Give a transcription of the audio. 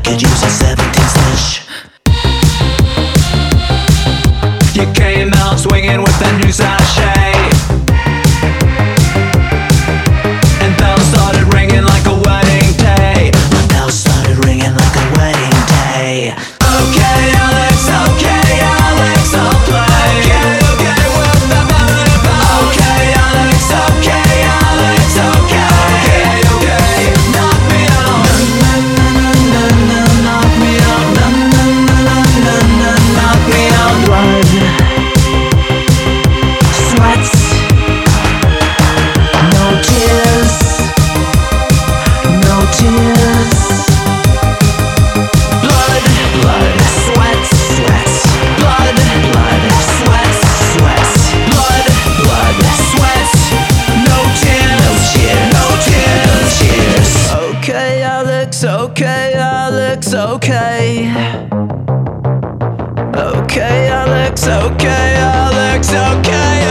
could use a 17 stitch. You came out swinging with that new sachet, and bells started ringing like a wedding day. My bells started ringing like a wedding day. Okay, Alex, I'll play. Okay, well, okay, Alex, okay, knock me out. Knock me out. Knock me out. Blood, sweat, no tears, no tears. Blood, Blood, sweat, sweat, blood, blood, sweat, sweat, blood, blood, sweat. No tears, no cheers, no tears. no cheers. Okay, Alex, okay. Okay, Alex, okay.